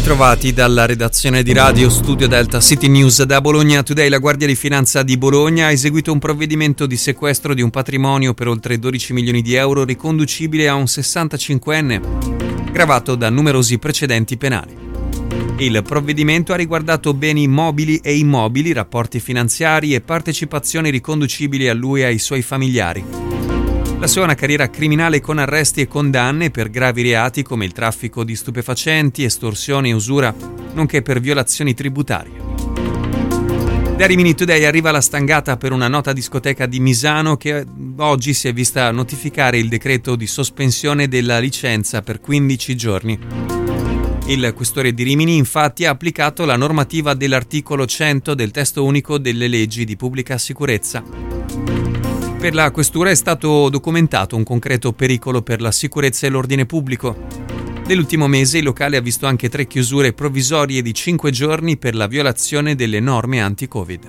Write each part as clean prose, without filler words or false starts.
Ritrovati dalla redazione di Radio Studio Delta City News da Bologna Today. La Guardia di Finanza di Bologna ha eseguito un provvedimento di sequestro di un patrimonio per oltre 12 milioni di euro riconducibile a un 65enne, gravato da numerosi precedenti penali. Il provvedimento ha riguardato beni mobili e immobili, rapporti finanziari e partecipazioni riconducibili a lui e ai suoi familiari. La sua è una carriera criminale con arresti e condanne per gravi reati come il traffico di stupefacenti, estorsione e usura, nonché per violazioni tributarie. Da Rimini Today arriva la stangata per una nota discoteca di Misano che oggi si è vista notificare il decreto di sospensione della licenza per 15 giorni. Il questore di Rimini infatti ha applicato la normativa dell'articolo 100 del testo unico delle leggi di pubblica sicurezza. Per la questura è stato documentato un concreto pericolo per la sicurezza e l'ordine pubblico. Nell'ultimo mese il locale ha visto anche 3 chiusure provvisorie di 5 giorni per la violazione delle norme anti-Covid.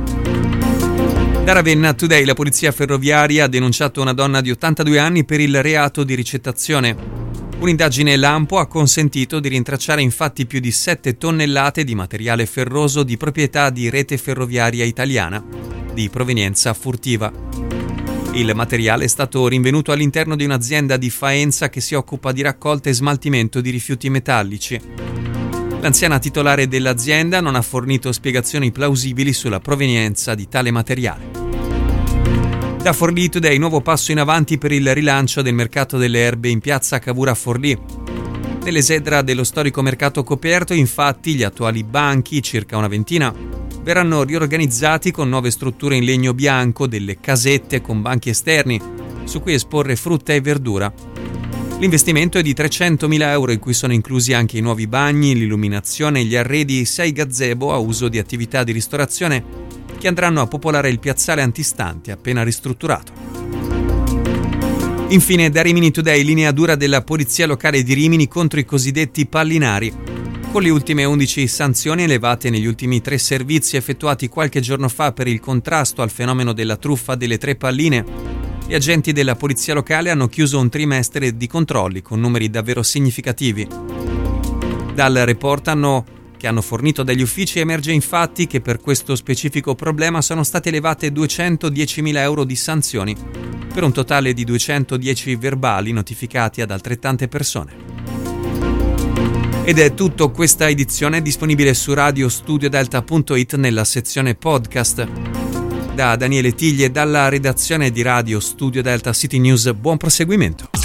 Da Ravenna Today la polizia ferroviaria ha denunciato una donna di 82 anni per il reato di ricettazione. Un'indagine lampo ha consentito di rintracciare infatti più di 7 tonnellate di materiale ferroso di proprietà di Rete Ferroviaria Italiana, di provenienza furtiva. Il materiale è stato rinvenuto all'interno di un'azienda di Faenza che si occupa di raccolta e smaltimento di rifiuti metallici. L'anziana titolare dell'azienda non ha fornito spiegazioni plausibili sulla provenienza di tale materiale. Da Forlì Today, nuovo passo in avanti per il rilancio del mercato delle erbe in piazza Cavour a Forlì. Nell'esedra dello storico mercato coperto, infatti, gli attuali banchi, circa una ventina, verranno riorganizzati con nuove strutture in legno bianco, delle casette con banchi esterni, su cui esporre frutta e verdura. L'investimento è di 300.000 euro, in cui sono inclusi anche i nuovi bagni, l'illuminazione e gli arredi 6 gazebo a uso di attività di ristorazione che andranno a popolare il piazzale antistante appena ristrutturato. Infine, da Rimini Today, linea dura della Polizia Locale di Rimini contro i cosiddetti pallinari. Con le ultime 11 sanzioni elevate negli ultimi 3 servizi effettuati qualche giorno fa per il contrasto al fenomeno della truffa delle 3 palline, gli agenti della Polizia Locale hanno chiuso un trimestre di controlli con numeri davvero significativi. Dal report che hanno fornito dagli uffici emerge infatti che per questo specifico problema sono state elevate 210.000 euro di sanzioni, per un totale di 210 verbali notificati ad altrettante persone. Ed è tutto, questa edizione è disponibile su radiostudiodelta.it nella sezione podcast. Da Daniele Tiglie, dalla redazione di Radio Studio Delta City News, buon proseguimento.